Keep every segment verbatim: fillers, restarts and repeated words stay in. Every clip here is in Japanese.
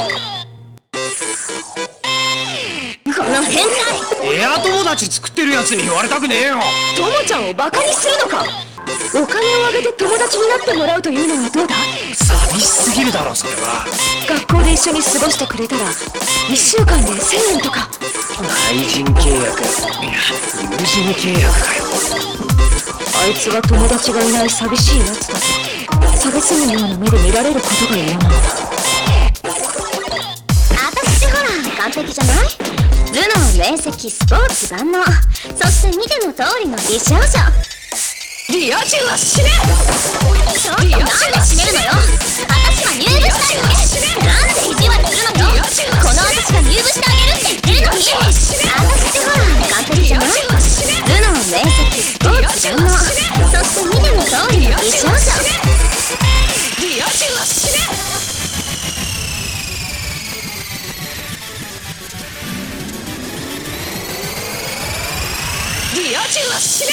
この変態。 エア友達作ってるやつに言われたくねえよ。 ともちゃんをバカにするのか。お金をあげて友達になってもらうというのはどうだ。 寂しすぎるだろそれは。 学校で一緒に過ごしてくれたらいっしゅうかんでせんえんとか。 愛人契約、いや友人契約かよ。 あいつは友達がいない寂しいやつだと差別のような目で見られることが嫌なのだ。 私ほら完璧じゃない。頭脳面積スポーツ万能、そして見ての通りの美少女。 リア充は死ね。 ちょっとなんで閉めるのよ。私は入部したいのになんで意地悪するのよ。この私が入部してあげるって言ってるのに。私ってほら完璧じゃない。頭脳面積スポーツ万能、そして見ての通りの美少女。 リア充は死ね。リア充は死ね。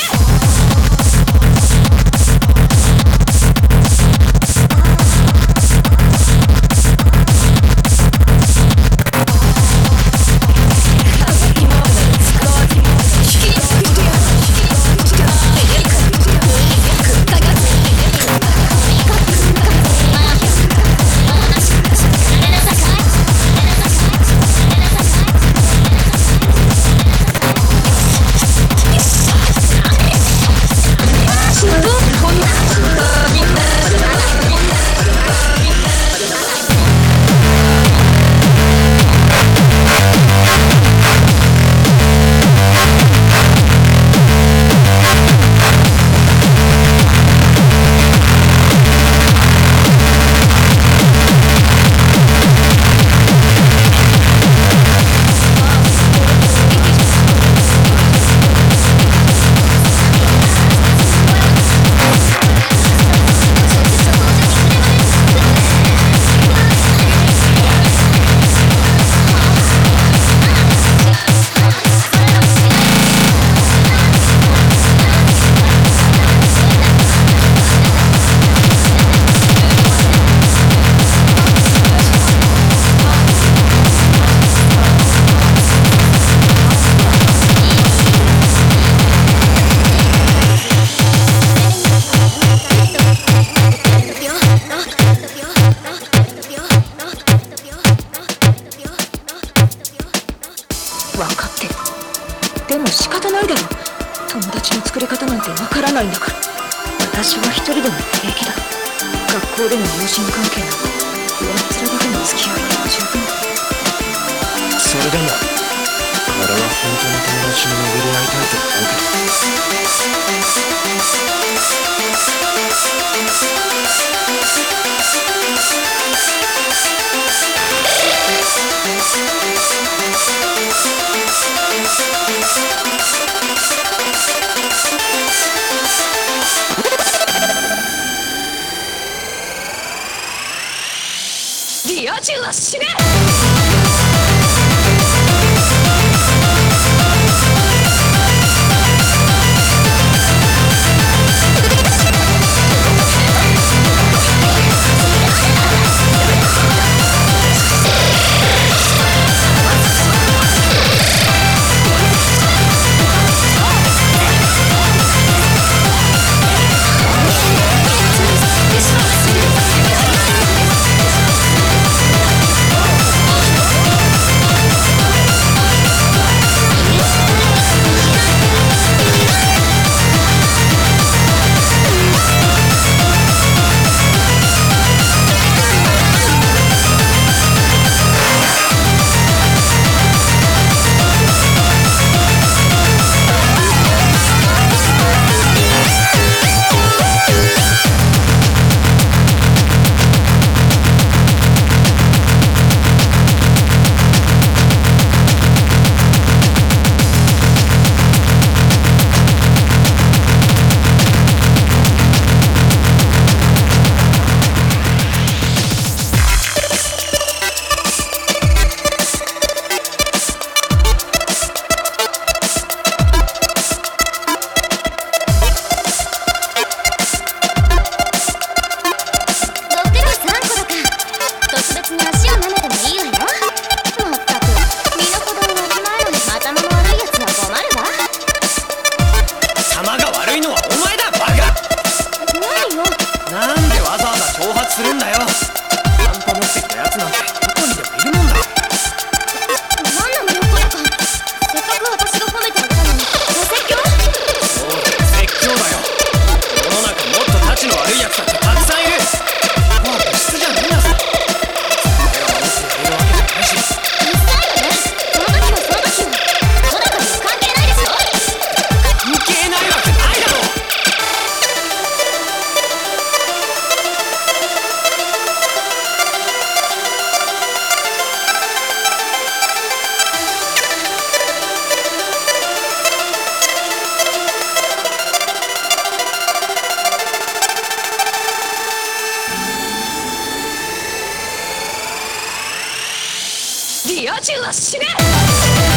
分かってる。でも仕方ないだろ。友達の作り方なんてわからないんだから。私は一人でも平気だ。学校での友人関係など上っ面だけの付き合いで十分だ。 それでも俺は本当に友達に巡り合いたいと思うけど。 リア充は死ね。 リア充は死ね。